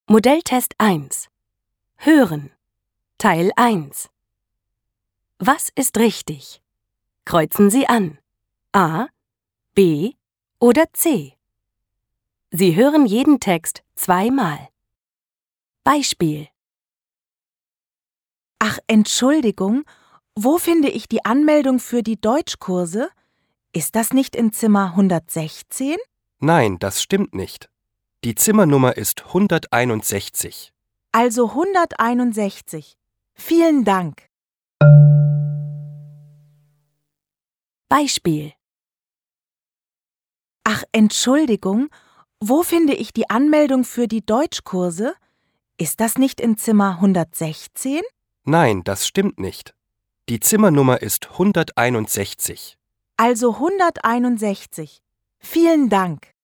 Modelltest 1. Hören. Teil 1. Was ist richtig? Kreuzen Sie an. A, B oder C. Sie hören jeden Text zweimal. Beispiel. Ach, Entschuldigung, wo finde ich die Anmeldung für die Deutschkurse? Ist das nicht in Zimmer 116? Nein, das stimmt nicht. Die Zimmernummer ist 161. Also 161. Vielen Dank. Beispiel. Ach, Entschuldigung, wo finde ich die Anmeldung für die Deutschkurse? Ist das nicht in Zimmer 116? Nein, das stimmt nicht. Die Zimmernummer ist 161. Also 161. Vielen Dank.